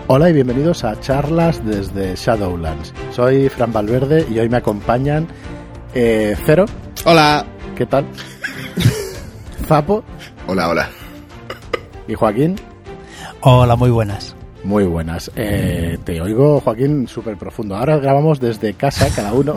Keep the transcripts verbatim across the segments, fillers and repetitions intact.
Hola y bienvenidos a charlas desde Shadowlands. Soy Fran Valverde y hoy me acompañan eh, Cero. Hola. ¿Qué tal? Zapo. Hola, hola. Y Joaquín. Hola, muy buenas. Muy buenas. Eh, te oigo, Joaquín, súper profundo. Ahora grabamos desde casa, cada uno.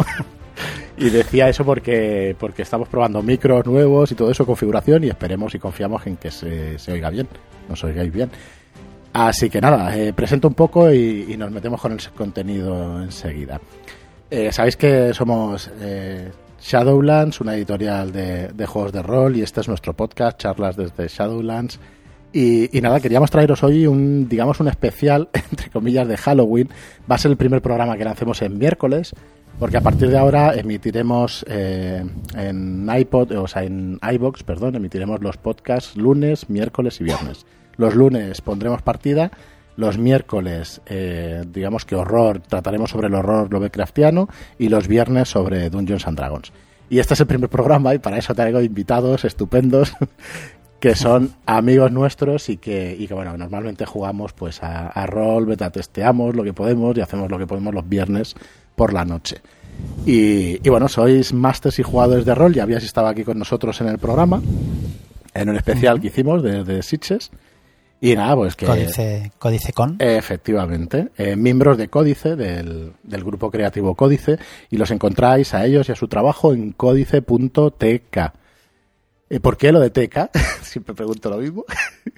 Y decía eso porque porque estamos probando micros nuevos y todo eso, configuración, y esperemos y confiamos en que se, se oiga bien, nos oigáis bien. Así que nada, eh, presento un poco y, y nos metemos con el contenido enseguida. Eh, Sabéis que somos eh, Shadowlands, una editorial de, de juegos de rol, y este es nuestro podcast, charlas desde Shadowlands. Y, y nada, queríamos traeros hoy un, digamos, un especial, entre comillas, de Halloween. Va a ser el primer programa que lancemos en miércoles, porque a partir de ahora emitiremos eh, en iPod, o sea, en iVoox, perdón, emitiremos los podcasts lunes, miércoles y viernes. Los lunes pondremos partida, los miércoles, eh, digamos que horror, trataremos sobre el horror lovecraftiano, y los viernes sobre Dungeons and Dragons. Y este es el primer programa y para eso traigo invitados estupendos que son amigos nuestros y que, y que bueno, normalmente jugamos pues a, a rol, beta testeamos lo que podemos y hacemos lo que podemos los viernes por la noche. Y, y bueno, sois masters y jugadores de rol, ya habíais estado aquí con nosotros en el programa, en un especial que hicimos de, de Sitges. Y nada, pues que... Códice, Códice Con. Efectivamente. Eh, miembros de Códice, del, del grupo creativo Códice, y los encontráis a ellos y a su trabajo en códice punto t k. Eh, ¿Por qué lo de T K? Siempre pregunto lo mismo.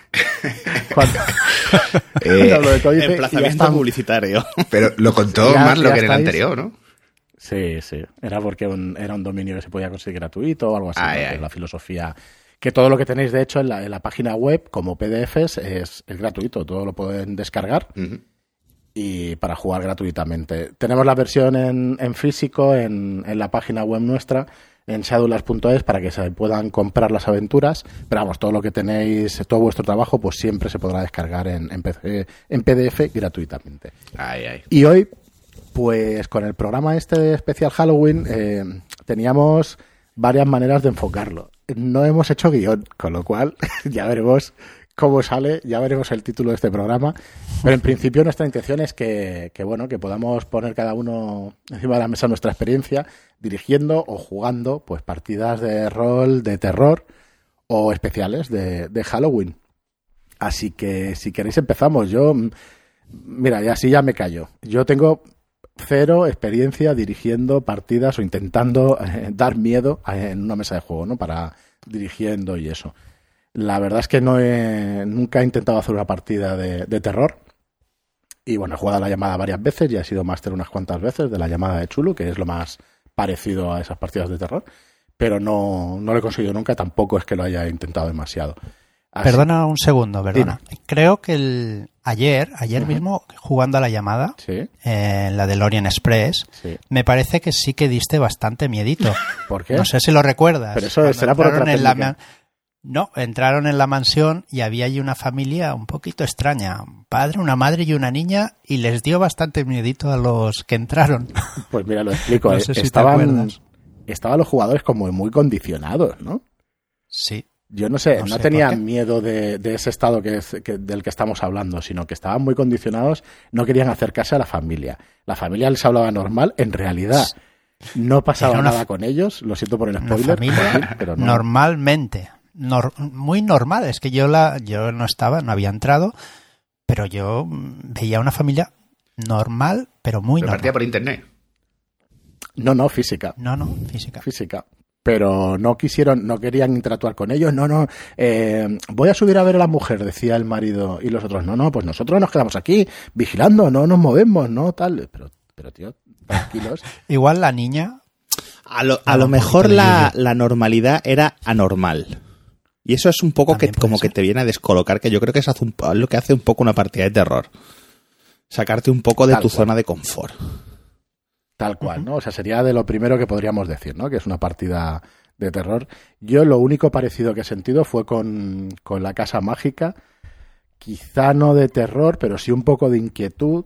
Cuando, eh, hablo de Códice, emplazamiento publicitario. Pero lo contó ya, más lo ya que en el estáis. anterior, ¿no? Sí, sí. Era porque un, era un dominio que se podía conseguir gratuito o algo así. Ay, ¿no? ay. La filosofía... Que todo lo que tenéis, de hecho, en la, en la página web, como P D Fs, es, es gratuito. Todo lo pueden descargar uh-huh. y para jugar gratuitamente. Tenemos la versión en, en físico en, en la página web nuestra, en shadowlands punto es, para que se puedan comprar las aventuras. Pero vamos, todo lo que tenéis, todo vuestro trabajo, pues siempre se podrá descargar en, en, P C, en P D F gratuitamente. Ay, ay. Y hoy, pues con el programa este de especial Halloween, eh, teníamos varias maneras de enfocarlo. No hemos hecho guión, con lo cual ya veremos cómo sale, ya veremos el título de este programa. Pero en principio nuestra intención es que, que bueno, que podamos poner cada uno encima de la mesa nuestra experiencia dirigiendo o jugando pues partidas de rol, de terror o especiales de, de Halloween. Así que si queréis empezamos. Yo, mira, y así ya me callo. Yo tengo cero experiencia dirigiendo partidas o intentando eh, dar miedo a, en una mesa de juego, ¿no? Para dirigiendo y eso. La verdad es que no he, nunca he intentado hacer una partida de, de terror. Y bueno, he jugado a la llamada varias veces y he sido máster unas cuantas veces de la llamada de Chulu, que es lo más parecido a esas partidas de terror. Pero no, no lo he conseguido nunca, tampoco es que lo haya intentado demasiado. Así. Perdona un segundo, perdona. Dime. Creo que el ayer, ayer uh-huh. mismo, jugando a la llamada, ¿sí? eh, la del Orient Express, sí. me parece que sí que diste bastante miedito. ¿Por qué? No sé si lo recuerdas. Pero eso será por otra en la, No, entraron en la mansión y había allí una familia un poquito extraña. Un padre, una madre y una niña, y les dio bastante miedito a los que entraron. Pues mira, lo explico. No sé si estaban, estaban los jugadores como muy condicionados, ¿no? Sí. Yo no sé, no, no sé tenían miedo de, de ese estado que es, que, del que estamos hablando, sino que estaban muy condicionados, no querían acercarse a la familia. La familia les hablaba normal, en realidad no pasaba nada con ellos, lo siento por el spoiler. Familia, pero no. Normalmente, nor, muy normal, es que yo la yo no estaba, no había entrado, pero yo veía una familia normal, pero muy ¿Pero normal. partía por internet? No, no, física. No, no, física. Física. Pero no quisieron, no querían interactuar con ellos. No, no, eh, voy a subir a ver a la mujer, decía el marido. Y los otros, no, no, pues nosotros nos quedamos aquí vigilando, no nos movemos, no, tal. Pero, pero tío, tranquilos. Igual la niña... A lo, a lo mejor la, la normalidad era anormal. Y eso es un poco que como ser. que te viene a descolocar, que yo creo que es un, lo que hace un poco una partida de terror. Sacarte un poco de tal tu cual. zona de confort. Tal cual, ¿no? O sea, sería de lo primero que podríamos decir, ¿no? Que es una partida de terror. Yo lo único parecido que he sentido fue con, con la Casa Mágica. Quizá no de terror, pero sí un poco de inquietud.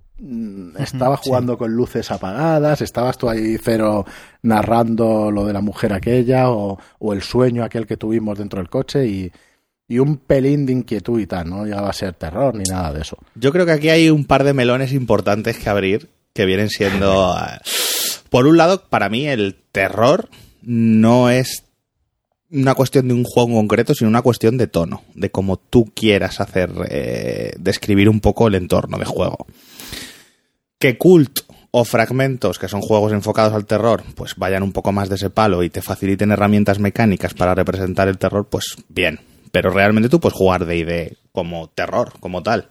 Estaba jugando sí. con luces apagadas, estabas tú ahí, Cero, narrando lo de la mujer aquella o, o el sueño aquel que tuvimos dentro del coche y, y un pelín de inquietud y tal, no llegaba a ser terror ni nada de eso. Yo creo que aquí hay un par de melones importantes que abrir, que vienen siendo... Por un lado, para mí el terror no es una cuestión de un juego en concreto, sino una cuestión de tono, de cómo tú quieras hacer, eh, describir un poco el entorno de juego. Que Cult o Fragmentos, que son juegos enfocados al terror, pues vayan un poco más de ese palo y te faciliten herramientas mecánicas para representar el terror, pues bien. Pero realmente tú puedes jugar D and D como terror, como tal.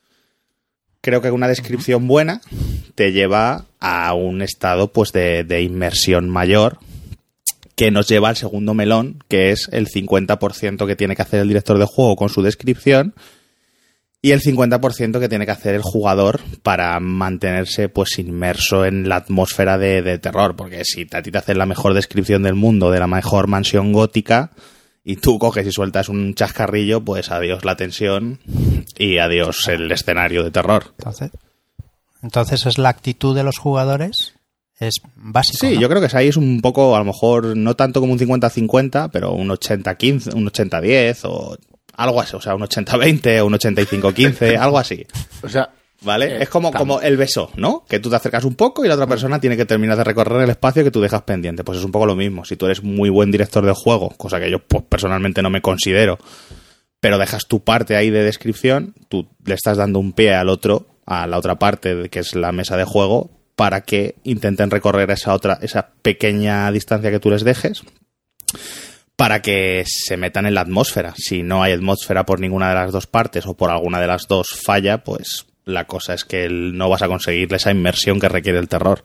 Creo que una descripción buena te lleva a un estado pues de, de inmersión mayor, que nos lleva al segundo melón, que es el cincuenta por ciento que tiene que hacer el director de juego con su descripción y el cincuenta por ciento que tiene que hacer el jugador para mantenerse pues inmerso en la atmósfera de, de terror. Porque si a ti te hacen la mejor descripción del mundo, de la mejor mansión gótica, y tú coges y sueltas un chascarrillo, pues adiós la tensión y adiós el escenario de terror. Entonces, entonces es la actitud de los jugadores... Es básico, Sí, ¿no? yo creo que ahí es un poco, a lo mejor, no tanto como un cincuenta cincuenta, pero un ochenta quince, un ochenta diez o algo así, o sea, un ochenta veinte o un ochenta y cinco quince, algo así. O sea, ¿vale? Eh, es como, tam- como el beso, ¿no? Que tú te acercas un poco y la otra persona tiene que terminar de recorrer el espacio que tú dejas pendiente. Pues es un poco lo mismo. Si tú eres muy buen director de juego, cosa que yo pues, personalmente no me considero, pero dejas tu parte ahí de descripción, tú le estás dando un pie al otro, a la otra parte, de- que es la mesa de juego, para que intenten recorrer esa otra, esa pequeña distancia que tú les dejes, para que se metan en la atmósfera. Si no hay atmósfera por ninguna de las dos partes o por alguna de las dos falla, pues la cosa es que no vas a conseguir esa inmersión que requiere el terror.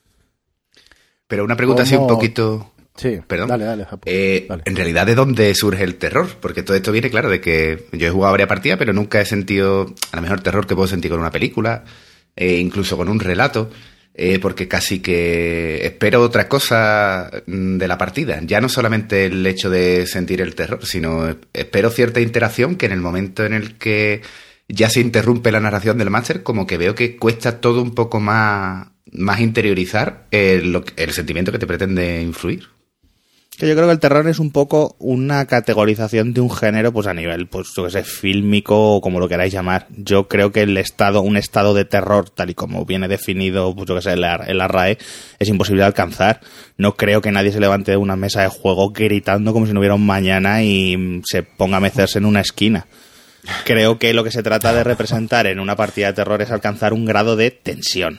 Pero una pregunta así un ¿Cómo? poquito... sí, Perdón. dale, dale, Japo. Eh, Dale. En realidad, ¿de dónde surge el terror? Porque todo esto viene, claro, de que yo he jugado varias partidas, pero nunca he sentido a lo mejor terror que puedo sentir con una película, eh, incluso con un relato, eh, porque casi que espero otra cosa mm, de la partida. Ya no solamente el hecho de sentir el terror, sino espero cierta interacción que en el momento en el que ya se interrumpe la narración del máster, como que veo que cuesta todo un poco más, más interiorizar el, lo que- el sentimiento que te pretende influir. Que yo creo que el terror es un poco una categorización de un género, pues a nivel, pues yo que sé, fílmico o como lo queráis llamar. Yo creo que el estado, un estado de terror, tal y como viene definido, pues yo que sé, en la, en la R A E, es imposible de alcanzar. No creo que nadie se levante de una mesa de juego gritando como si no hubiera un mañana y se ponga a mecerse en una esquina. Creo que lo que se trata de representar en una partida de terror es alcanzar un grado de tensión.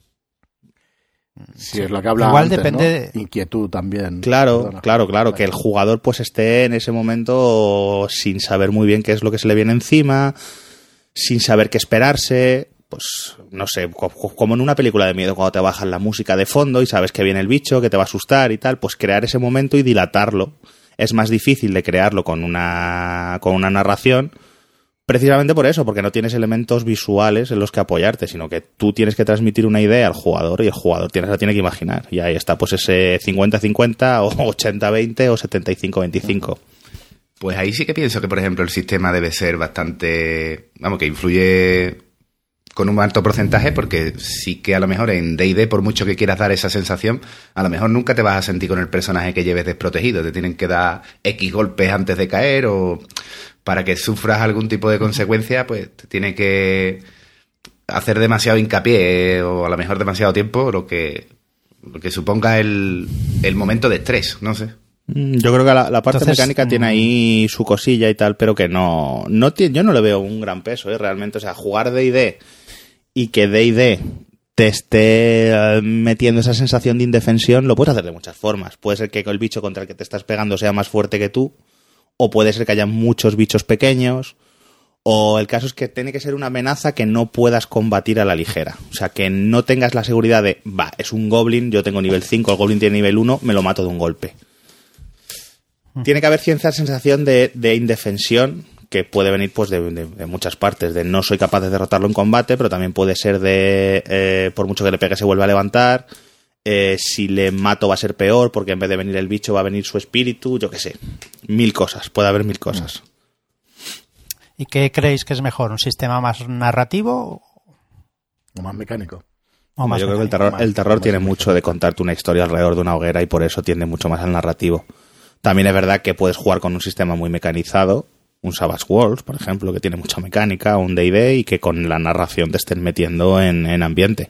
Sí, es lo que hablaba Igual antes, depende- ¿no? Inquietud también. Claro, Perdona. claro, claro, que el jugador pues esté en ese momento sin saber muy bien qué es lo que se le viene encima, sin saber qué esperarse, pues no sé, co- co- como en una película de miedo cuando te bajan la música de fondo y sabes que viene el bicho, que te va a asustar y tal, pues crear ese momento y dilatarlo. Es más difícil de crearlo con una con una narración, precisamente por eso, porque no tienes elementos visuales en los que apoyarte, sino que tú tienes que transmitir una idea al jugador y el jugador tiene, la tiene que imaginar. Y ahí está pues ese cincuenta cincuenta o ochenta veinte o setenta y cinco veinticinco. Pues ahí sí que pienso que, por ejemplo, el sistema debe ser bastante... Vamos, que influye con un alto porcentaje, porque sí que a lo mejor en D and D, por mucho que quieras dar esa sensación, a lo mejor nunca te vas a sentir con el personaje que lleves desprotegido. Te tienen que dar X golpes antes de caer, o para que sufras algún tipo de consecuencia, pues te tiene que hacer demasiado hincapié, o a lo mejor demasiado tiempo, lo que, lo que suponga el, el momento de estrés, no sé. Mm, Yo creo que la, la parte Entonces, mecánica mm, tiene ahí su cosilla y tal, pero que no, no tiene, yo no le veo un gran peso, ¿eh? Realmente. O sea, jugar D and D y que D and D te esté eh, metiendo esa sensación de indefensión, lo puedes hacer de muchas formas. Puede ser que el bicho contra el que te estás pegando sea más fuerte que tú, o puede ser que haya muchos bichos pequeños, o el caso es que tiene que ser una amenaza que no puedas combatir a la ligera. O sea, que no tengas la seguridad de, va, es un goblin, yo tengo nivel cinco, el goblin tiene nivel uno, me lo mato de un golpe. Tiene que haber cierta sensación de, de indefensión que puede venir pues de, de- de muchas partes, de no soy capaz de derrotarlo en combate, pero también puede ser de, eh, por mucho que le pegue se vuelve a levantar, eh, si le mato va a ser peor porque en vez de venir el bicho va a venir su espíritu, yo qué sé, mil cosas, puede haber mil cosas. ¿Y qué creéis que es mejor? ¿Un sistema más narrativo O más mecánico. o más Yo creo que el mecánico? terror, más- el terror más tiene mecánico. mucho de contarte una historia alrededor de una hoguera y por eso tiende mucho más al narrativo. También es verdad que puedes jugar con un sistema muy mecanizado, un Savage Worlds, por ejemplo, que tiene mucha mecánica, un D and D, y que con la narración te estén metiendo en, en ambiente.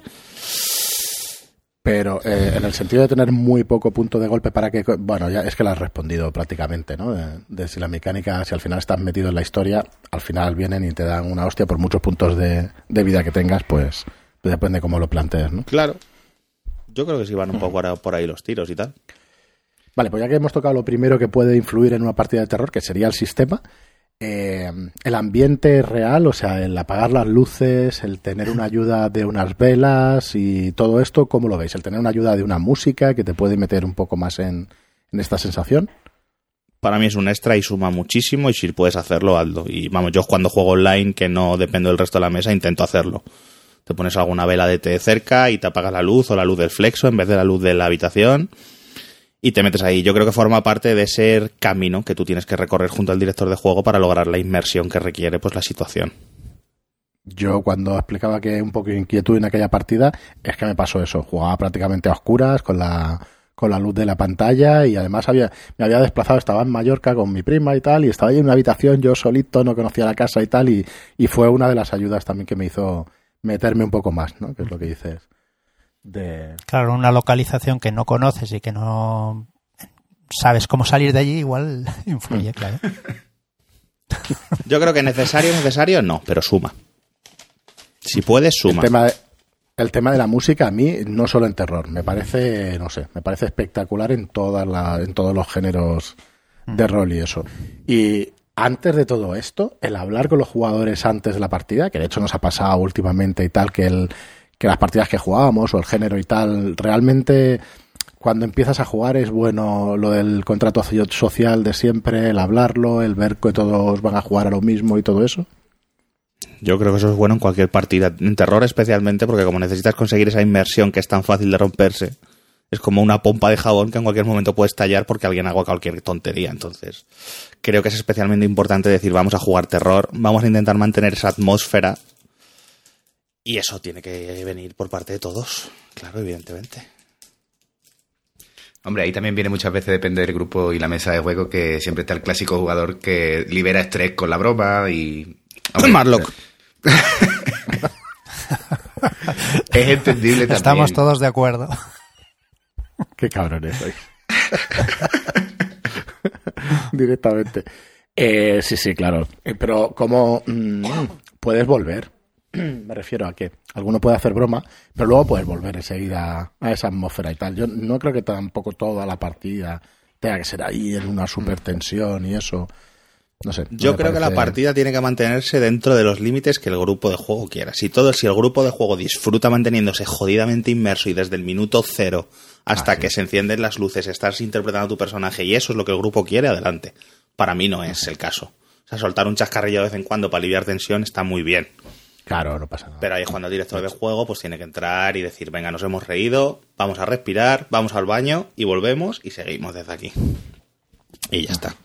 Pero eh, en el sentido de tener muy poco punto de golpe para que... Bueno, ya es que lo has respondido prácticamente, ¿no? De, de si la mecánica, si al final estás metido en la historia, al final vienen y te dan una hostia por muchos puntos de, de vida que tengas, pues depende cómo lo plantees, ¿no? Claro. Yo creo que sí van un poco por ahí los tiros y tal. Vale, pues ya que hemos tocado lo primero que puede influir en una partida de terror, que sería el sistema, eh, el ambiente real, o sea, el apagar las luces, el tener una ayuda de unas velas y todo esto, ¿cómo lo veis? El tener una ayuda de una música que te puede meter un poco más en, en esta sensación. Para mí es un extra y suma muchísimo, y si puedes hacerlo, hazlo. Y vamos, yo cuando juego online, que no dependo del resto de la mesa, intento hacerlo. Te pones alguna vela de té cerca y te apagas la luz o la luz del flexo en vez de la luz de la habitación y te metes ahí. Yo creo que forma parte de ese camino que tú tienes que recorrer junto al director de juego para lograr la inmersión que requiere pues la situación. Yo cuando explicaba que un poco de inquietud en aquella partida, es que me pasó eso. Jugaba prácticamente a oscuras con la con la luz de la pantalla y además había me había desplazado, estaba en Mallorca con mi prima y tal, y estaba ahí en una habitación yo solito, no conocía la casa y tal, y, y fue una de las ayudas también que me hizo meterme un poco más, ¿no? Que es lo que dices. De... Claro, una localización que no conoces y que no sabes cómo salir de allí, igual influye, claro. Yo creo que necesario, necesario no, pero suma. Si puedes, suma. El tema de, el tema de la música, a mí, no solo en terror, me parece, no sé, me parece espectacular en todas la, en todos los géneros de rol y eso. Y antes de todo esto, el hablar con los jugadores antes de la partida, que de hecho nos ha pasado últimamente y tal, que el que las partidas que jugábamos o el género y tal, realmente cuando empiezas a jugar es bueno lo del contrato social de siempre, el hablarlo, el ver que todos van a jugar a lo mismo y todo eso. Yo creo que eso es bueno en cualquier partida, en terror especialmente, porque como necesitas conseguir esa inmersión que es tan fácil de romperse, es como una pompa de jabón que en cualquier momento puede estallar porque alguien haga cualquier tontería. Entonces, creo que es especialmente importante decir, vamos a jugar terror, vamos a intentar mantener esa atmósfera, y eso tiene que venir por parte de todos, claro, evidentemente. Hombre, ahí también viene muchas veces, depende del grupo y la mesa de juego, que siempre está el clásico jugador que libera estrés con la broma y... Hombre, Marlock. Es entendible también. Estamos todos de acuerdo. Qué cabrones sois. Directamente. Eh, sí, sí, claro. Eh, pero ¿cómo mmm, puedes volver? Me refiero a que alguno puede hacer broma, pero luego puedes volver enseguida a esa atmósfera y tal. Yo no creo que tampoco toda la partida tenga que ser ahí en una super tensión y eso. No sé. Yo creo parece... que la partida tiene que mantenerse dentro de los límites que el grupo de juego quiera. Si todo, si el grupo de juego disfruta manteniéndose jodidamente inmerso y desde el minuto cero hasta ah, sí. que se encienden las luces estás interpretando a tu personaje y eso es lo que el grupo quiere, adelante. Para mí no es el caso. O sea, soltar un chascarrillo de vez en cuando para aliviar tensión está muy bien. Claro, no pasa nada. Pero ahí cuando el director de juego pues tiene que entrar y decir, venga, nos hemos reído, vamos a respirar, vamos al baño y volvemos y seguimos desde aquí. Y ya está.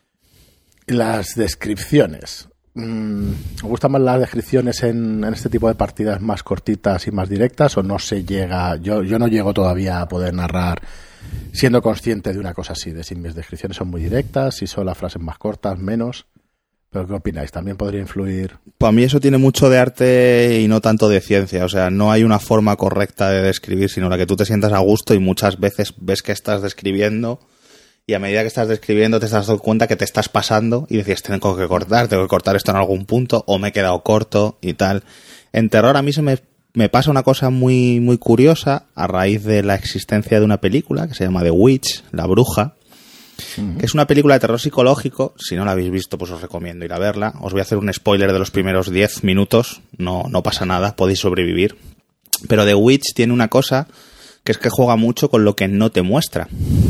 Las descripciones. Mm, ¿Os gustan más las descripciones en, en este tipo de partidas más cortitas y más directas o no se llega? Yo, yo no llego todavía a poder narrar siendo consciente de una cosa así, de si mis descripciones son muy directas, si son las frases más cortas, menos... ¿Pero qué opináis? ¿También podría influir? Para mí eso tiene mucho de arte y no tanto de ciencia. O sea, no hay una forma correcta de describir, sino la que tú te sientas a gusto y muchas veces ves que estás describiendo y a medida que estás describiendo te estás dando cuenta que te estás pasando y decías, tengo que cortar, tengo que cortar esto en algún punto o me he quedado corto y tal. En terror a mí se me, me pasa una cosa muy, muy curiosa a raíz de la existencia de una película que se llama The Witch, La Bruja, que es una película de terror psicológico. Si no la habéis visto, pues os recomiendo ir a verla. Os voy a hacer un spoiler de los primeros diez minutos. No, no pasa nada, podéis sobrevivir. Pero The Witch tiene una cosa que es que juega mucho con lo que no te muestra,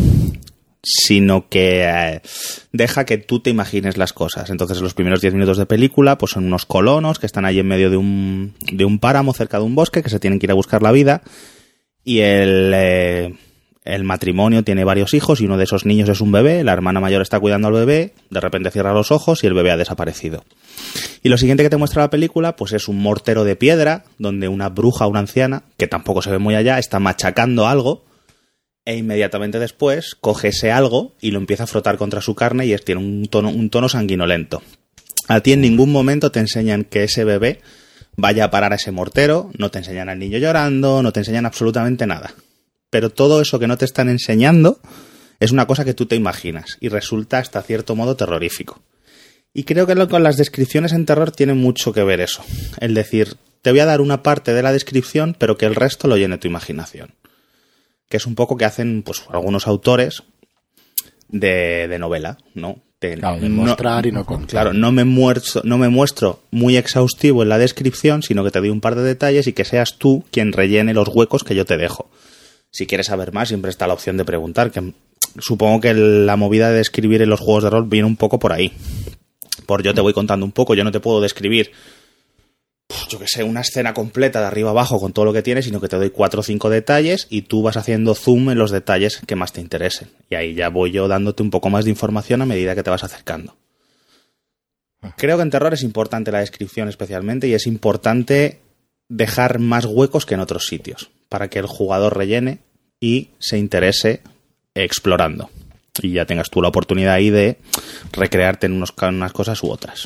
sino que eh, deja que tú te imagines las cosas. Entonces los primeros diez minutos de película pues son unos colonos que están ahí en medio de un, de un páramo cerca de un bosque, que se tienen que ir a buscar la vida, y el... Eh, El matrimonio tiene varios hijos y uno de esos niños es un bebé, la hermana mayor está cuidando al bebé, de repente cierra los ojos y el bebé ha desaparecido. Y lo siguiente que te muestra la película pues es un mortero de piedra donde una bruja, una anciana, que tampoco se ve muy allá, está machacando algo e inmediatamente después coge ese algo y lo empieza a frotar contra su carne y es, tiene un tono, un tono sanguinolento. A ti en ningún momento te enseñan que ese bebé vaya a parar a ese mortero, no te enseñan al niño llorando, no te enseñan absolutamente nada. Pero todo eso que no te están enseñando es una cosa que tú te imaginas y resulta hasta cierto modo terrorífico. Y creo que con las descripciones en terror tiene mucho que ver eso. Es decir, te voy a dar una parte de la descripción, pero que el resto lo llene tu imaginación. Que es un poco que hacen pues algunos autores de, de novela, ¿no? De, claro, de mostrar no, y no contar. Claro, no me, muestro, no me muestro muy exhaustivo en la descripción, sino que te doy un par de detalles y que seas tú quien rellene los huecos que yo te dejo. Si quieres saber más, siempre está la opción de preguntar, que supongo que la movida de describir en los juegos de rol viene un poco por ahí. Por yo te voy contando un poco, yo no te puedo describir, yo que sé, una escena completa de arriba abajo con todo lo que tiene, sino que te doy cuatro o cinco detalles y tú vas haciendo zoom en los detalles que más te interesen. Y ahí ya voy yo dándote un poco más de información a medida que te vas acercando. Creo que en terror es importante la descripción especialmente y es importante dejar más huecos que en otros sitios para que el jugador rellene y se interese explorando. Y ya tengas tú la oportunidad ahí de recrearte en unos, unas cosas u otras.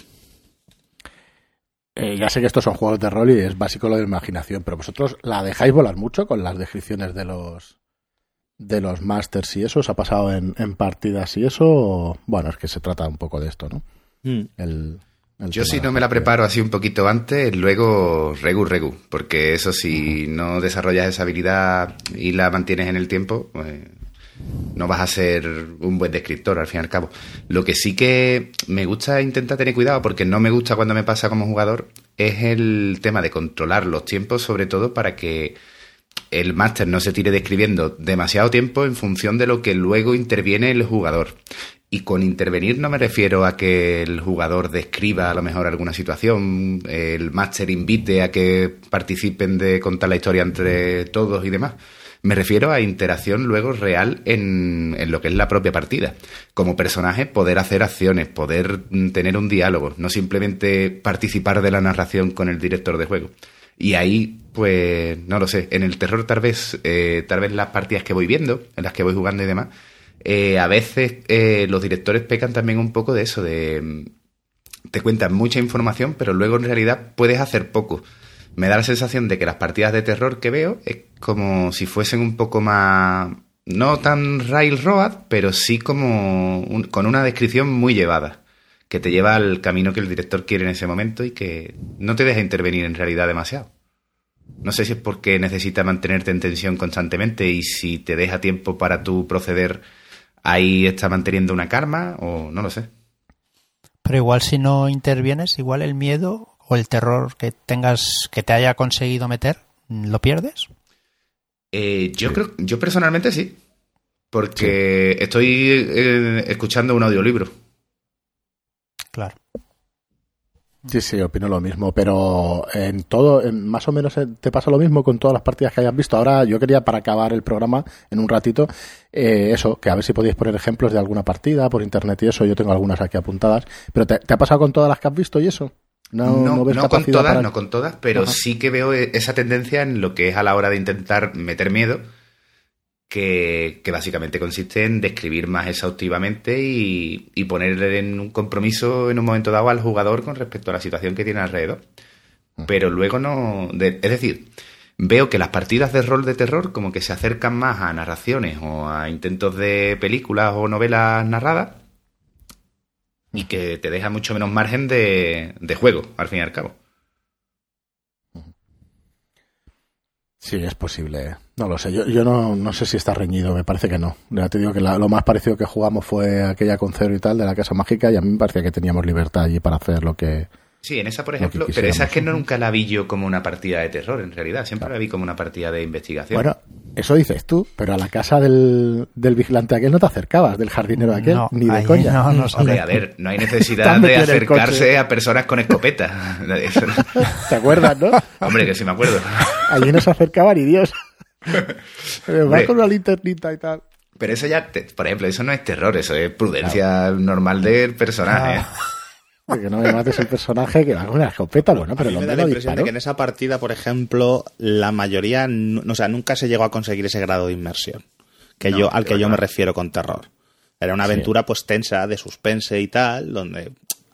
Eh, ya sé que estos son juegos de rol y es básico lo de imaginación, pero vosotros la dejáis volar mucho con las descripciones de los de los masters y eso. ¿Os ha pasado en, en partidas y eso? O, bueno, es que se trata un poco de esto, ¿no? Mm. El, el Yo si no me la preparo así un poquito antes, luego regu regu, porque eso si no desarrollas esa habilidad y la mantienes en el tiempo, pues no vas a ser un buen descriptor al fin y al cabo. Lo que sí que me gusta intentar tener cuidado, porque no me gusta cuando me pasa como jugador, es el tema de controlar los tiempos, sobre todo para que el máster no se tire describiendo demasiado tiempo en función de lo que luego interviene el jugador. Y con intervenir no me refiero a que el jugador describa a lo mejor alguna situación, el máster invite a que participen de contar la historia entre todos y demás. Me refiero a interacción luego real en, en lo que es la propia partida. Como personaje, poder hacer acciones, poder tener un diálogo, no simplemente participar de la narración con el director de juego. Y ahí, pues, no lo sé, en el terror tal vez, eh, tal vez las partidas que voy viendo, en las que voy jugando y demás, eh, a veces eh, los directores pecan también un poco de eso, de te cuentan mucha información, pero luego en realidad puedes hacer poco. Me da la sensación de que las partidas de terror que veo es como si fuesen un poco más, no tan railroad, pero sí como un, con una descripción muy llevada, que te lleva al camino que el director quiere en ese momento y que no te deja intervenir en realidad demasiado. No sé si es porque necesita mantenerte en tensión constantemente y si te deja tiempo para tu proceder, ahí está manteniendo una calma o no lo sé. Pero igual si no intervienes, igual el miedo o el terror que tengas, que te haya conseguido meter, ¿lo pierdes? Eh, yo creo, yo personalmente sí, porque sí. estoy eh, escuchando un audiolibro. Claro. Sí, sí, opino lo mismo, pero en todo, en más o menos te pasa lo mismo con todas las partidas que hayas visto. Ahora yo quería, para acabar el programa en un ratito, eh, eso, que a ver si podéis poner ejemplos de alguna partida por internet y eso. Yo tengo algunas aquí apuntadas, pero ¿te, te ha pasado con todas las que has visto y eso? No, no, no, no con todas, para... no con todas, pero Ajá. sí que veo esa tendencia en lo que es a la hora de intentar meter miedo, que, que básicamente consiste en describir más exhaustivamente y, y poner en un compromiso en un momento dado al jugador con respecto a la situación que tiene alrededor. Pero luego no... De, es decir, veo que las partidas de rol de terror como que se acercan más a narraciones o a intentos de películas o novelas narradas, y que te deja mucho menos margen de, de juego, al fin y al cabo. Sí, es posible. No lo sé. Yo, yo no, no sé si está reñido. Me parece que no. Ya te digo que la, lo más parecido que jugamos fue aquella con Cero y tal, de la Casa Mágica, y a mí me parecía que teníamos libertad allí para hacer lo que... Sí, en esa, por ejemplo, pero esa es que no, nunca la vi yo como una partida de terror, en realidad. Siempre claro. la vi como una partida de investigación. Bueno, eso dices tú, pero a la casa del, del vigilante aquel no te acercabas, del jardinero aquel, no, ni de coña. No, no, Hombre, a ver, no hay necesidad de acercarse a personas con escopeta. ¿Te acuerdas, no? Hombre, que sí me acuerdo. Allí no se acercaba ni Dios. Va con una linternita y tal. Pero eso ya, te, por ejemplo, eso no es terror, eso es prudencia claro. normal del personaje. Ah. Que no me mates el personaje que va con una escopeta, bueno, pero a mí me da la impresión de que en esa partida, por ejemplo, la mayoría, no, o sea, nunca se llegó a conseguir ese grado de inmersión que no, yo al que yo no. me refiero con terror. Era una aventura sí. pues tensa, de suspense y tal, donde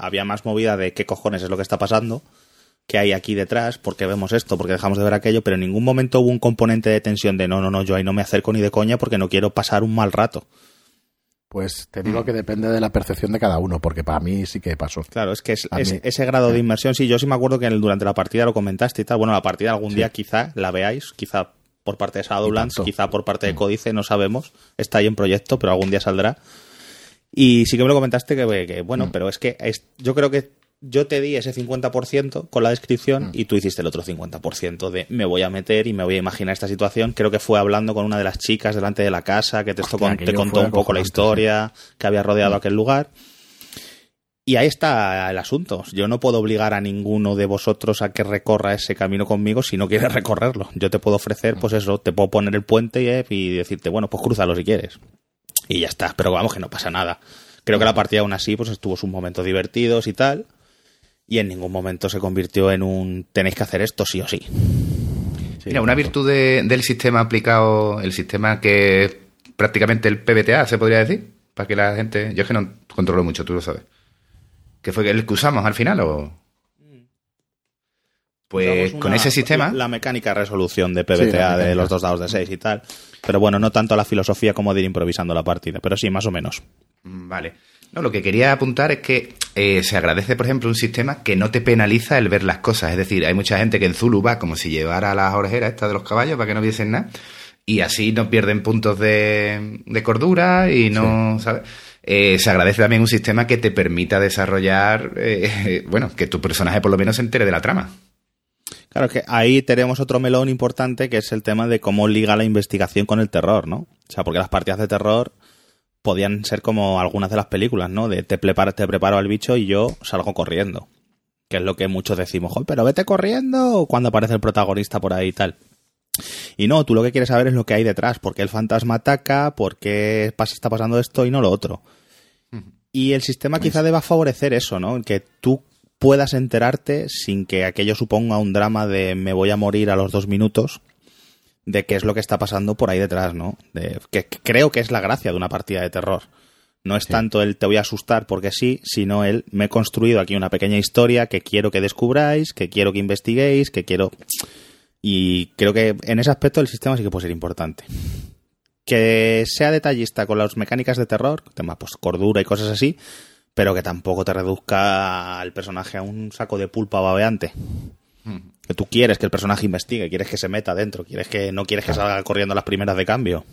había más movida de qué cojones es lo que está pasando, qué hay aquí detrás, por qué vemos esto, por qué dejamos de ver aquello, pero en ningún momento hubo un componente de tensión de no, no, no, yo ahí no me acerco ni de coña porque no quiero pasar un mal rato. Pues te digo que depende de la percepción de cada uno, porque para mí sí que pasó. Claro, es que es, es, ese grado de inmersión, sí, yo sí me acuerdo que durante la partida lo comentaste y tal. Bueno, la partida algún sí. día quizá la veáis, quizá por parte de Shadowlands, quizá por parte de Códice, no sabemos. Está ahí en proyecto, pero algún día saldrá. Y sí que me lo comentaste que, que bueno, mm. pero es que es, yo creo que yo te di ese cincuenta por ciento con la descripción mm. y tú hiciste el otro cincuenta por ciento de me voy a meter y me voy a imaginar esta situación. Creo que fue hablando con una de las chicas delante de la casa que te, Hostia, con, que te contó un poco la historia sí. que había rodeado mm. aquel lugar. Y ahí está el asunto. Yo no puedo obligar a ninguno de vosotros a que recorra ese camino conmigo si no quiere recorrerlo. Yo te puedo ofrecer, pues eso, te puedo poner el puente y, y decirte, bueno, pues crúzalo si quieres. Y ya está. Pero vamos, que no pasa nada. Creo que la partida aún así pues estuvo sus momentos divertidos y tal. Y en ningún momento se convirtió en un tenéis que hacer esto sí o sí. sí Mira, una virtud de, del sistema aplicado, el sistema que es prácticamente el P B T A, se podría decir, para que la gente... Yo es que no controlo mucho, tú lo sabes. ¿Qué fue el que usamos al final o...? Pues con una, ese sistema... La, la mecánica resolución de P B T A sí, de los dos dados de seis y tal. Pero bueno, no tanto la filosofía como de ir improvisando la partida, pero sí, más o menos. Vale. No, lo que quería apuntar es que eh, se agradece, por ejemplo, un sistema que no te penaliza el ver las cosas. Es decir, hay mucha gente que en Zulu va como si llevara las orejeras estas de los caballos para que no viesen nada. Y así no pierden puntos de, de cordura y no... Sí. ¿sabes? Eh, se agradece también un sistema que te permita desarrollar... Eh, bueno, que tu personaje por lo menos se entere de la trama. Claro, que ahí tenemos otro melón importante que es el tema de cómo liga la investigación con el terror, ¿no? O sea, porque las partidas de terror podían ser como algunas de las películas, ¿no? De te preparo, te preparo al bicho y yo salgo corriendo. Que es lo que muchos decimos, joder, pero vete corriendo cuando aparece el protagonista por ahí y tal. Y no, tú lo que quieres saber es lo que hay detrás, por qué el fantasma ataca, por qué está pasando esto y no lo otro. Y el sistema quizá deba favorecer eso, ¿no? Que tú puedas enterarte sin que aquello suponga un drama de me voy a morir a los dos minutos, de qué es lo que está pasando por ahí detrás, ¿no? De, que, que creo que es la gracia de una partida de terror. No es sí. tanto el te voy a asustar porque sí, sino el me he construido aquí una pequeña historia que quiero que descubráis, que quiero que investiguéis, que quiero... Y creo que en ese aspecto el sistema sí que puede ser importante. Que sea detallista con las mecánicas de terror, tema pues cordura y cosas así, pero que tampoco te reduzca al personaje a un saco de pulpa babeante. Mm. Que tú quieres que el personaje investigue, quieres que se meta dentro, quieres que no quieres que salga corriendo las primeras de cambio.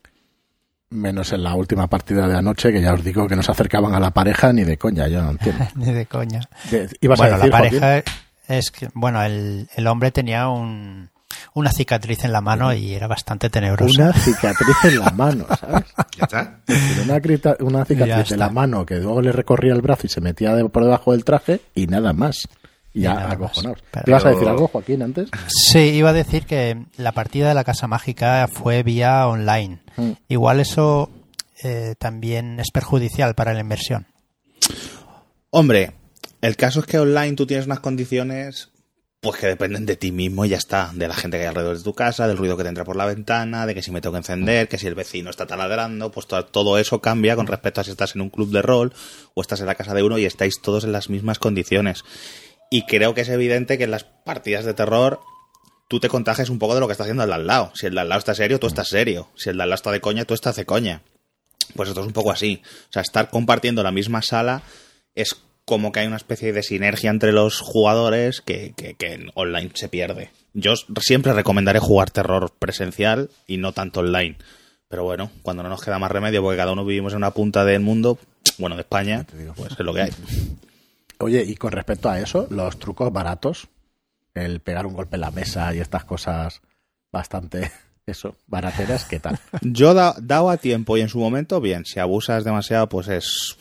Menos en la última partida de anoche, que ya os digo que no se acercaban a la pareja ni de coña, yo no entiendo. Ni de coña. De, ¿ibas bueno, a decir, la pareja Joaquín? Es que, bueno, el, el hombre tenía un... una cicatriz en la mano y era bastante tenebrosa. Una cicatriz en la mano, ¿sabes? ¿Ya está? Una, crita, una cicatriz en la mano que luego le recorría el brazo y se metía de, por debajo del traje y nada más. Y ya acojonados. Pero... ¿Te ibas a decir algo, Joaquín, antes? Sí, iba a decir que la partida de la Casa Mágica fue vía online. Mm. Igual eso eh, también es perjudicial para la inversión. Hombre, el caso es que online tú tienes unas condiciones... pues que dependen de ti mismo y ya está, de la gente que hay alrededor de tu casa, del ruido que te entra por la ventana, de que si me tengo que encender, que si el vecino está taladrando, pues todo, todo eso cambia con respecto a si estás en un club de rol o estás en la casa de uno y estáis todos en las mismas condiciones. Y creo que es evidente que en las partidas de terror tú te contagias un poco de lo que está haciendo el de al lado. Si el de al lado está serio, tú estás serio. Si el de al lado está de coña, tú estás de coña. Pues esto es un poco así. O sea, estar compartiendo la misma sala es como que hay una especie de sinergia entre los jugadores que, que, que en online se pierde. Yo siempre recomendaré jugar terror presencial y no tanto online. Pero bueno, cuando no nos queda más remedio, porque cada uno vivimos en una punta del mundo, bueno, de España, pues es lo que hay. Oye, y con respecto a eso, los trucos baratos, el pegar un golpe en la mesa y estas cosas bastante, eso, barateras, ¿qué tal? Yo da, dado a tiempo y en su momento, bien. Si abusas demasiado, pues es...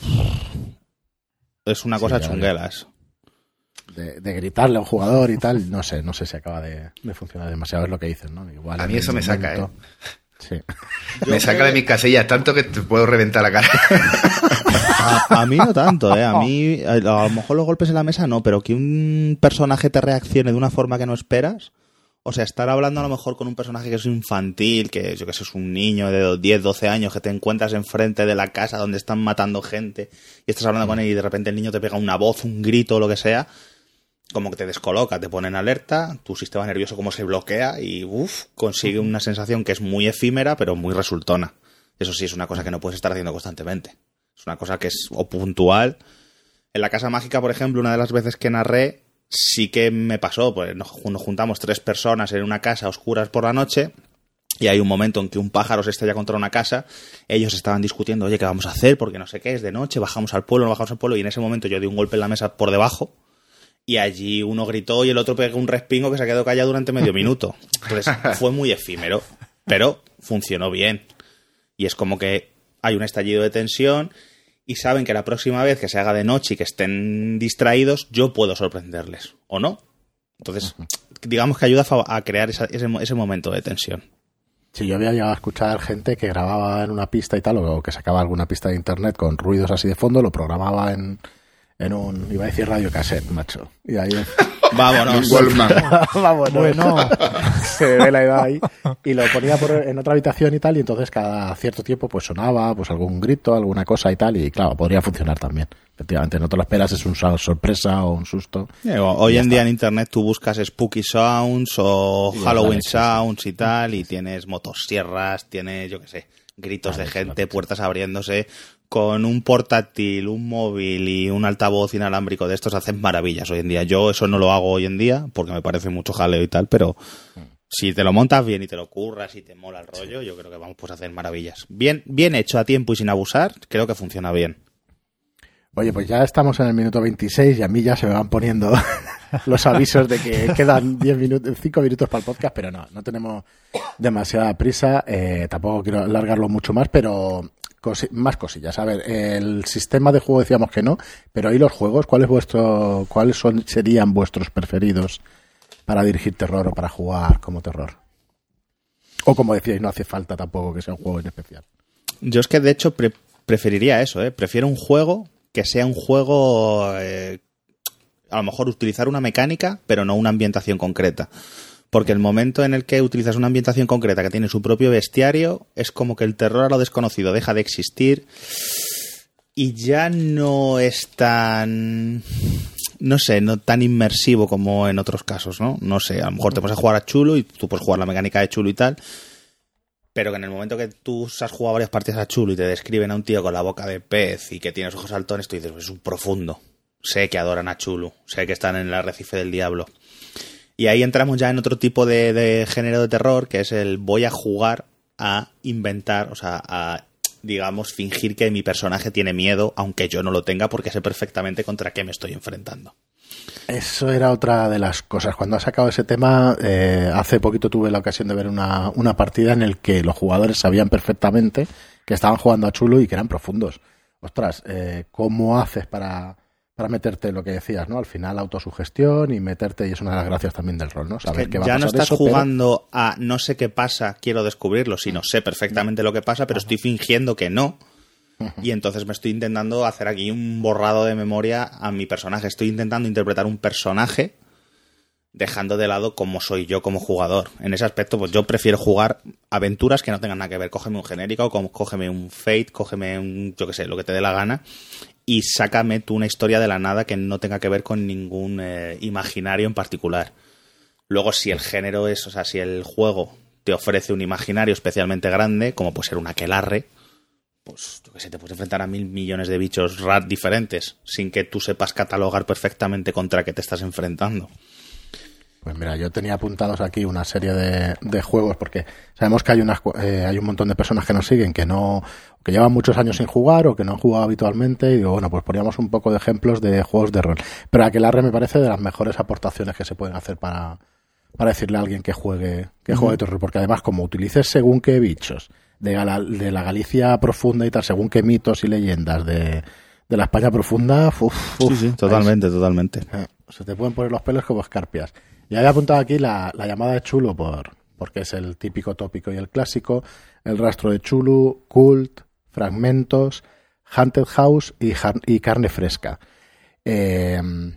Es una cosa sí, chunguelas. De, de gritarle a un jugador y tal, no sé, no sé si acaba de, de funcionar demasiado, es lo que dicen, ¿no? Igual a mí eso me momento, saca, ¿eh? Sí. Me saca de mis casillas tanto que te puedo reventar la cara. A, a mí no tanto, ¿eh? A mí, a, a lo mejor los golpes en la mesa no, pero que un personaje te reaccione de una forma que no esperas, O sea, estar hablando a lo mejor con un personaje que es infantil, que yo que sé, es un niño de diez, doce años que te encuentras enfrente de la casa donde están matando gente y estás hablando con él y de repente el niño te pega una voz, un grito o lo que sea, como que te descoloca, te pone en alerta, tu sistema nervioso como se bloquea y uff, consigue una sensación que es muy efímera pero muy resultona. Eso sí, es una cosa que no puedes estar haciendo constantemente. Es una cosa que es o puntual. En la Casa Mágica, por ejemplo, una de las veces que narré, sí que me pasó, pues nos juntamos tres personas en una casa a oscuras por la noche y hay un momento en que un pájaro se estrella contra una casa, ellos estaban discutiendo, oye, ¿qué vamos a hacer? Porque no sé qué, es de noche, bajamos al pueblo, no bajamos al pueblo, y en ese momento yo di un golpe en la mesa por debajo y allí uno gritó y el otro pegó un respingo que se quedó callado durante medio minuto. Entonces fue muy efímero, pero funcionó bien. Y es como que hay un estallido de tensión y saben que la próxima vez que se haga de noche y que estén distraídos, yo puedo sorprenderles, ¿o no? Entonces, digamos que ayuda a crear esa, ese, ese momento de tensión. Sí, yo había llegado a escuchar gente que grababa en una pista y tal, o que sacaba alguna pista de internet con ruidos así de fondo, lo programaba en, en un, iba a decir radio cassette, macho. Y ahí... Vámonos. Vámonos. Bueno. Se ve la edad ahí. Y lo ponía por, en otra habitación y tal, y entonces cada cierto tiempo pues sonaba pues algún grito, alguna cosa y tal, y claro, podría funcionar también. Efectivamente, no te lo esperas, es una sorpresa o un susto. Yeah, hoy en día en internet tú buscas Spooky Sounds o y Halloween Sounds y tal, y tienes motosierras, tienes, yo qué sé, gritos ah, de gente, claro, puertas abriéndose. Con un portátil, un móvil y un altavoz inalámbrico de estos hacen maravillas hoy en día. Yo eso no lo hago hoy en día porque me parece mucho jaleo y tal, pero si te lo montas bien y te lo curras y te mola el rollo, yo creo que vamos pues a hacer maravillas. Bien, bien hecho a tiempo y sin abusar, creo que funciona bien. Oye, pues ya estamos en el minuto veintiséis y a mí ya se me van poniendo los avisos de que quedan diez minutos, cinco minutos para el podcast, pero no, no tenemos demasiada prisa. Eh, tampoco quiero alargarlo mucho más, pero cosi- más cosillas. A ver, el sistema de juego decíamos que no, pero ahí los juegos, ¿cuáles vuestro, cuáles son, serían vuestros preferidos para dirigir terror o para jugar como terror? O como decíais, no hace falta tampoco que sea un juego en especial. Yo es que de hecho pre- preferiría eso, ¿eh? Prefiero un juego que sea un juego, eh, a lo mejor utilizar una mecánica, pero no una ambientación concreta. Porque el momento en el que utilizas una ambientación concreta que tiene su propio bestiario, es como que el terror a lo desconocido deja de existir y ya no es tan, no sé, no tan inmersivo como en otros casos, ¿no? No sé, a lo mejor te puedes jugar a Chulu y tú puedes jugar la mecánica de Chulu y tal, pero que en el momento que tú has jugado varias partidas a Chulu y te describen a un tío con la boca de pez y que tiene los ojos saltones, tú dices, pues es un profundo. Sé que adoran a Chulu, sé que están en el arrecife del diablo. Y ahí entramos ya en otro tipo de, de género de terror, que es el voy a jugar a inventar, o sea, a, digamos, fingir que mi personaje tiene miedo, aunque yo no lo tenga, porque sé perfectamente contra qué me estoy enfrentando. Eso era otra de las cosas. Cuando has sacado ese tema, eh, hace poquito tuve la ocasión de ver una, una partida en el que los jugadores sabían perfectamente que estaban jugando a Chulu y que eran profundos. Ostras, eh, ¿cómo haces para, para meterte lo que decías, ¿no? Al final autosugestión y meterte, y es una de las gracias también del rol, ¿no? Saber es que qué va ya a pasar no estás eso, jugando pero... a no sé qué pasa, quiero descubrirlo, sino sé perfectamente lo que pasa, pero estoy fingiendo que no. Y entonces me estoy intentando hacer aquí un borrado de memoria a mi personaje. Estoy intentando interpretar un personaje dejando de lado cómo soy yo como jugador. En ese aspecto, pues yo prefiero jugar aventuras que no tengan nada que ver. Cógeme un genérico, cógeme un Fate, cógeme un, yo qué sé, lo que te dé la gana, y sácame tú una historia de la nada que no tenga que ver con ningún eh, imaginario en particular. Luego, si el género es, o sea, si el juego te ofrece un imaginario especialmente grande, como puede ser un aquelarre, pues yo qué sé, te puedes enfrentar a mil millones de bichos rat diferentes sin que tú sepas catalogar perfectamente contra qué te estás enfrentando. Pues mira, yo tenía apuntados aquí una serie de, de juegos, porque sabemos que hay unas eh, hay un montón de personas que nos siguen que no que llevan muchos años sin jugar o que no han jugado habitualmente, y digo, bueno, pues poníamos un poco de ejemplos de juegos de rol. Pero Aquelarre me parece de las mejores aportaciones que se pueden hacer para, para decirle a alguien que juegue que juegue uh-huh. terror, porque además como utilices según qué bichos de, Gal- de la Galicia profunda y tal, según qué mitos y leyendas de, de la España profunda, uf, uf, sí, sí, totalmente, ahí, totalmente. Eh, se te pueden poner los pelos como escarpias. Y había apuntado aquí la, la llamada de Chulu por, porque es el típico tópico y el clásico, el rastro de Chulu, Cult, Fragmentos, Haunted House y, y Carne Fresca. Eh,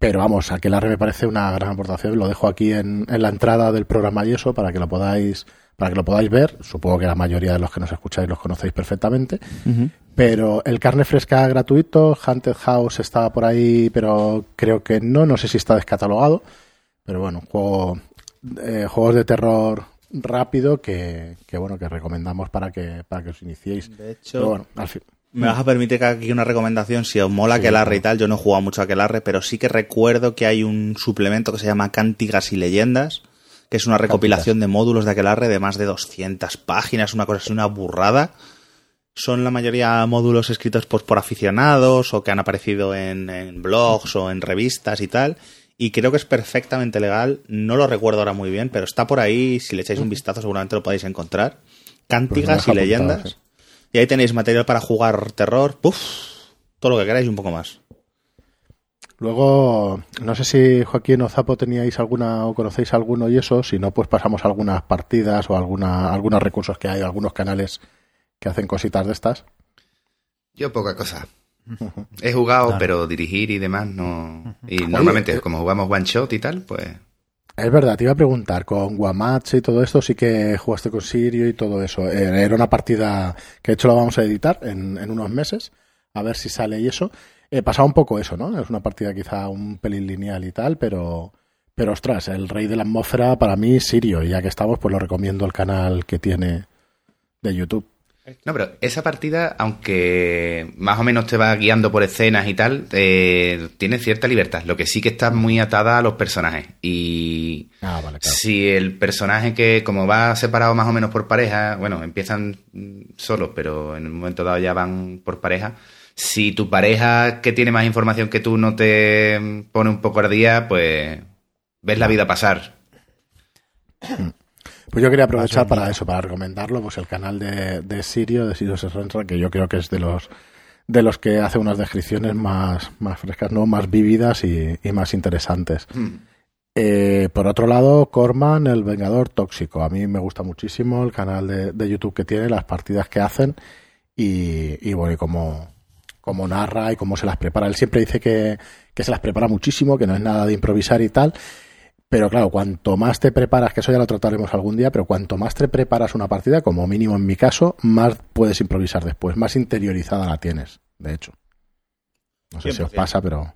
pero vamos, Aquelarre me parece una gran aportación. Lo dejo aquí en, en la entrada del programa y eso, para que lo podáis para que lo podáis ver. Supongo que la mayoría de los que nos escucháis los conocéis perfectamente. Uh-huh. Pero el Carne Fresca gratuito, Haunted House está por ahí, pero creo que no, no sé si está descatalogado. Pero bueno, juego, eh, juegos de terror rápido que, que bueno que recomendamos para que para que os iniciéis. De hecho, pero bueno, al fin. Me vas a permitir que haga aquí una recomendación. Si os mola sí, Aquelarre claro. y tal, yo no he jugado mucho a Aquelarre, pero sí que recuerdo que hay un suplemento que se llama Cántigas y Leyendas, que es una recopilación Cántigas. de módulos de Aquelarre de más de doscientas páginas, una cosa así, una burrada. Son la mayoría módulos escritos pues, por aficionados o que han aparecido en, en blogs o en revistas y tal. Y creo que es perfectamente legal. No lo recuerdo ahora muy bien, pero está por ahí. Si le echáis un vistazo seguramente lo podéis encontrar. Cántigas pues y Leyendas. Apuntado, sí. Y ahí tenéis material para jugar terror, puff, todo lo que queráis y un poco más. Luego, no sé si Joaquín o Zapo teníais alguna o conocéis alguno y eso, si no, pues pasamos algunas partidas o alguna, algunos recursos que hay, algunos canales que hacen cositas de estas. Yo poca cosa. He jugado, claro. pero dirigir y demás no... Y Oye, normalmente, eh, como jugamos one shot y tal, pues... Es verdad, te iba a preguntar, con Guamatch y todo esto sí que jugaste con Sirio y todo eso. Era una partida que de hecho la vamos a editar en, en unos meses, a ver si sale y eso. Eh, pasaba un poco eso, ¿no? Es una partida quizá un pelín lineal y tal, pero, pero ostras, el rey de la atmósfera para mí Sirio, y ya que estamos, pues lo recomiendo el canal que tiene de YouTube. No, pero esa partida, aunque más o menos te va guiando por escenas y tal, eh, tiene cierta libertad. Lo que sí que está muy atada a los personajes. Y ah, vale, claro. si el personaje que, como va separado más o menos por pareja, bueno, empiezan solos, pero en un momento dado ya van por pareja. Si tu pareja que tiene más información que tú no te pone un poco al día, pues ves la vida pasar. Pues yo quería aprovechar para eso, para recomendarlo, pues el canal de, de Sirio, de Sirio Serrantra, que yo creo que es de los de los que hace unas descripciones más, más frescas, no, más vívidas y, y más interesantes. Mm. Eh, por otro lado, Corman, el Vengador Tóxico. A mí me gusta muchísimo el canal de, de YouTube que tiene, las partidas que hacen y, y bueno, y cómo, cómo narra y cómo se las prepara. Él siempre dice que, que se las prepara muchísimo, que no es nada de improvisar y tal. Pero claro, cuanto más te preparas, que eso ya lo trataremos algún día, pero cuanto más te preparas una partida, como mínimo en mi caso, más puedes improvisar después, más interiorizada la tienes, de hecho. No sé si os pasa, pero...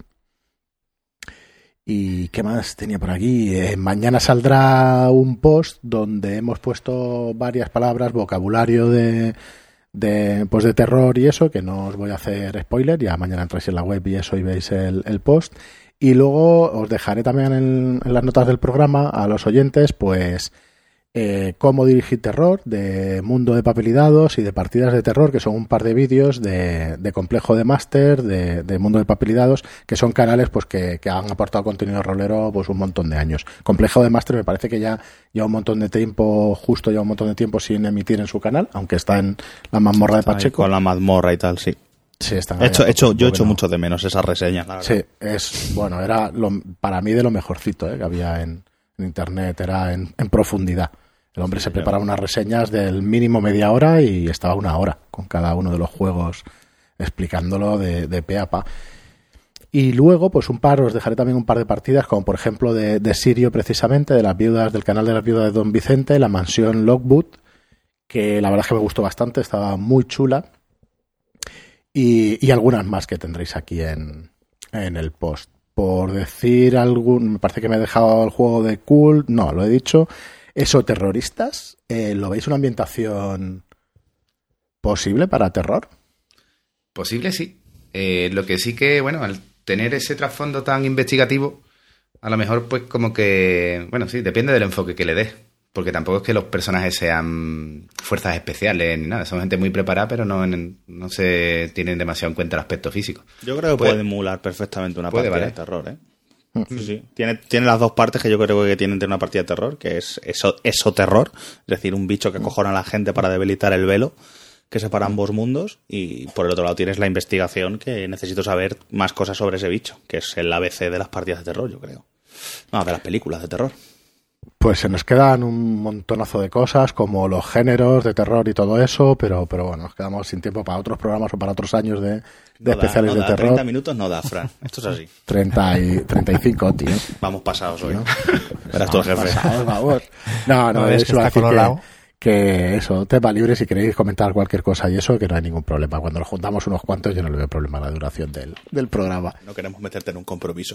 ¿Y qué más tenía por aquí? Eh, mañana saldrá un post donde hemos puesto varias palabras, vocabulario de, de, pues de terror y eso, que no os voy a hacer spoiler, ya mañana entráis en la web y eso y veis el, el post. Y luego os dejaré también en, en las notas del programa a los oyentes, pues, eh, cómo dirigir terror, de Mundo de Papel y Dados y de Partidas de Terror, que son un par de vídeos de, de Complejo de Máster, de, de Mundo de Papel y Dados, que son canales pues que, que han aportado contenido rolero pues un montón de años. Complejo de Máster me parece que ya lleva un montón de tiempo, justo lleva un montón de tiempo sin emitir en su canal, aunque está en la mazmorra de Pacheco. Con la mazmorra y tal, sí. Sí, he hecho, hecho, yo he hecho mucho de menos esas reseñas. La sí, es bueno, era lo, para mí de lo mejorcito, ¿eh? Que había en, en internet, era en, en profundidad. El hombre sí, se preparaba unas reseñas del mínimo media hora y estaba una hora con cada uno de los juegos explicándolo de, de pe a pa. Y luego, pues un par, os dejaré también un par de partidas, como por ejemplo de, de Sirio precisamente, de las viudas, del canal de las viudas de Don Vicente, la mansión Lockwood, que la verdad es que me gustó bastante, estaba muy chula. Y, y algunas más que tendréis aquí en, en el post. Por decir algún... Me parece que me he dejado el juego de Cult. No, lo he dicho. Esoterroristas. Eh, ¿Lo veis una ambientación posible para terror? Posible, sí. Eh, lo que sí que, bueno, al tener ese trasfondo tan investigativo, a lo mejor pues como que... Bueno, sí, depende del enfoque que le des. Porque tampoco es que los personajes sean fuerzas especiales ni nada. Son gente muy preparada, pero no, no se tienen demasiado en cuenta el aspecto físico. Yo creo que puede, puede emular perfectamente una partida vale. de terror, ¿eh? Sí, sí. Tiene, tiene las dos partes que yo creo que tienen de una partida de terror, que es eso, eso terror, es decir, un bicho que acojona a la gente para debilitar el velo que separa ambos mundos, y por el otro lado tienes la investigación, que necesito saber más cosas sobre ese bicho, que es el A B C de las partidas de terror, yo creo. No, de las películas de terror. Pues se nos quedan un montonazo de cosas, como los géneros de terror y todo eso, pero pero bueno, nos quedamos sin tiempo para otros programas o para otros años de, de no especiales da, no de da, terror. treinta minutos no da, Fran. Esto es así. treinta y, treinta y cinco, tío. Vamos pasados hoy. ¿No? Verás tú el jefe. Pasados, vamos. No, no, No, es es que está decir colorado. que, que eso, tema libre, si queréis comentar cualquier cosa y eso, que no hay ningún problema. Cuando nos juntamos unos cuantos, yo no le veo problema a la duración del, del programa. No queremos meterte en un compromiso.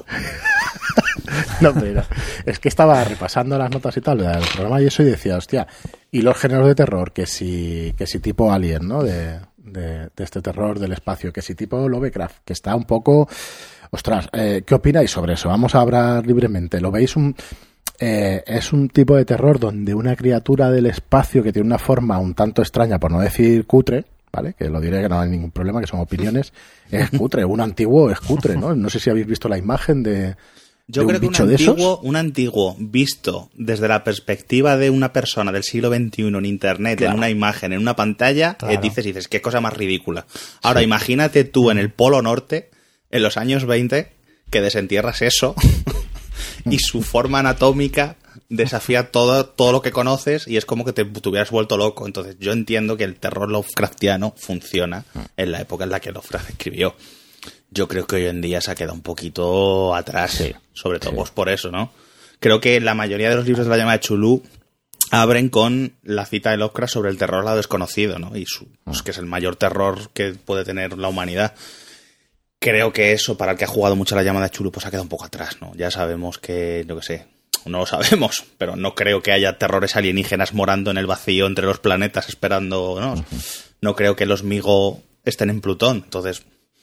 No, pero es que estaba repasando las notas y tal del programa y eso y decía, hostia, y los géneros de terror, que si, que si tipo Alien, ¿no? De, de, de este terror del espacio, que si tipo Lovecraft, que está un poco... Ostras, eh, ¿qué opináis sobre eso? Vamos a hablar libremente. ¿Lo veis un... Eh, es un tipo de terror donde una criatura del espacio que tiene una forma un tanto extraña, por no decir cutre, ¿vale? Que lo diré que no hay ningún problema, que son opiniones, es cutre, un antiguo es cutre, ¿no? No sé si habéis visto la imagen de... Yo de creo un que un bicho de antiguo, esos. un antiguo visto desde la perspectiva de una persona del siglo veintiuno en internet, Claro. en una imagen, en una pantalla, Claro. eh, dices, dices, qué cosa más ridícula. Ahora, Sí. imagínate tú en el Polo Norte, en los años veinte, que desentierras eso y su forma anatómica desafía todo, todo lo que conoces y es como que te, te hubieras vuelto loco. Entonces yo entiendo que el terror Lovecraftiano funciona en la época en la que Lovecraft escribió. Yo creo que hoy en día se ha quedado un poquito atrás, Sí, sobre todo sí. pues por eso, ¿no? Creo que la mayoría de los libros de la llama de Chulú abren con la cita de Lovecraft sobre el terror a lo desconocido, ¿no? Y su, pues, que es el mayor terror que puede tener la humanidad. Creo que eso, para el que ha jugado mucho la llama de Chulú, pues ha quedado un poco atrás, ¿no? Ya sabemos que, yo qué sé, no lo sabemos, pero no creo que haya terrores alienígenas morando en el vacío entre los planetas esperando, ¿no? Uh-huh. No creo que los Migo estén en Plutón, entonces...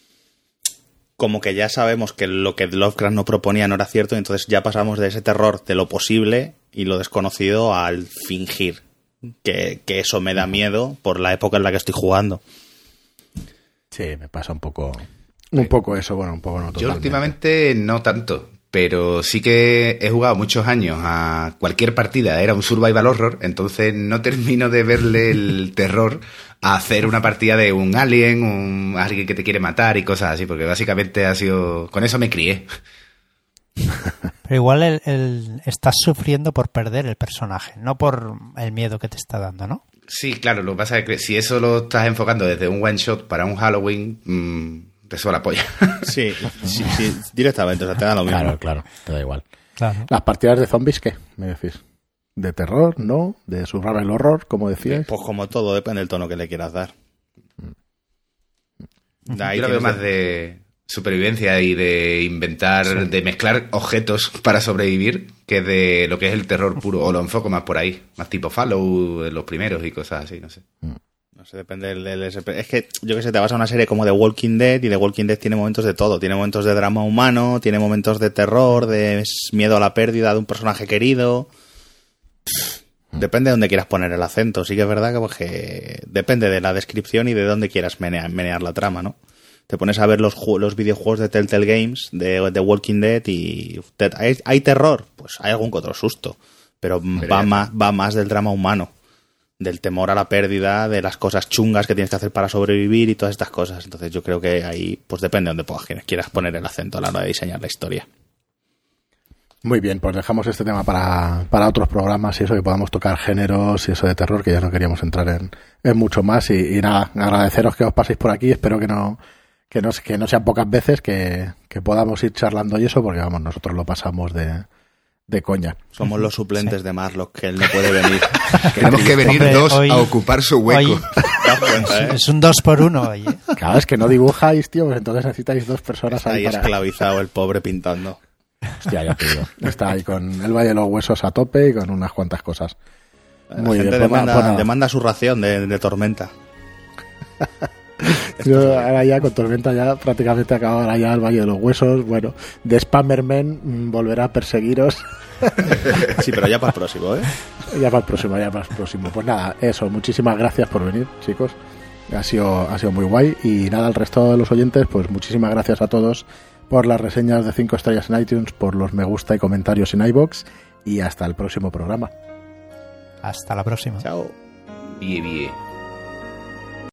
como que ya sabemos que lo que Lovecraft no proponía no era cierto, entonces ya pasamos de ese terror de lo posible y lo desconocido al fingir, que, que eso me da miedo por la época en la que estoy jugando. Sí, me pasa un poco un poco eso, bueno, un poco no totalmente. Yo últimamente no tanto, pero sí que he jugado muchos años a cualquier partida, era un survival horror, entonces no termino de verle el terror a hacer una partida de un alien, un alguien que te quiere matar y cosas así, porque básicamente ha sido... Con eso me crié. Pero igual el, el, estás sufriendo por perder el personaje, no por el miedo que te está dando, ¿no? Sí, claro, lo que pasa es que si eso lo estás enfocando desde un one shot para un Halloween, mmm, te suena la polla. Sí, sí, sí, directamente, o sea, te da lo mismo. Claro, claro, te da igual. Claro. ¿Las partidas de zombies qué? ¿Me decís? ¿De terror? ¿No? ¿De survival horror? Como decíais. Pues como todo, depende del tono que le quieras dar. De ahí Yo lo veo más de supervivencia y de inventar, sí. de mezclar objetos para sobrevivir, que de lo que es el terror puro. O lo enfoco más por ahí, más tipo Fallout, los primeros y cosas así, no sé. No sé, depende del, del... Es que, yo que sé, te vas a una serie como The Walking Dead y The Walking Dead tiene momentos de todo. Tiene momentos de drama humano, tiene momentos de terror, de miedo a la pérdida de un personaje querido... Depende de dónde quieras poner el acento. Sí que es verdad que, pues, que depende de la descripción y de dónde quieras menear, menear la trama, ¿no? Te pones a ver los, los videojuegos de Telltale Games, de The Walking Dead, y te, ¿hay, ¿hay terror? Pues hay algún que otro susto. Pero, pero va, más, va más del drama humano. Del temor a la pérdida, de las cosas chungas que tienes que hacer para sobrevivir y todas estas cosas. Entonces yo creo que ahí, pues depende de dónde quieras poner el acento a la hora de diseñar la historia. Muy bien, pues dejamos este tema para, para otros programas y eso, que podamos tocar géneros y eso de terror, que ya no queríamos entrar en, en mucho más. Y, y nada, agradeceros que os paséis por aquí. Espero que no que no, que no sean pocas veces, que, que podamos ir charlando y eso, porque vamos, nosotros lo pasamos de, de coña. Somos los suplentes sí. de Marlock, que él no puede venir. Tenemos que venir Hombre, dos hoy, a ocupar su hueco. Hoy, cuenta, ¿eh? Es un dos por uno hoy, ¿eh? Claro, es que no dibujáis, tío, pues entonces necesitáis dos personas ahí. Ahí para... esclavizado el pobre pintando. Hostia, ya te digo. Está ahí con el Valle de los Huesos a tope y con unas cuantas cosas. Muy La gente bien, demanda, pues demanda su ración de, de Tormenta. Yo ahora ya con Tormenta ya prácticamente acabará ya el Valle de los Huesos. Bueno, de Spammerman volverá a perseguiros. Sí, pero ya para el próximo, ¿eh? Ya para el próximo, ya para el próximo. Pues nada, eso. Muchísimas gracias por venir, chicos. Ha sido, ha sido muy guay. Y nada, al resto de los oyentes, pues muchísimas gracias a todos por las reseñas de cinco estrellas en iTunes, por los me gusta y comentarios en iVoox, y hasta el próximo programa. Hasta la próxima. Chao. Bien, bien.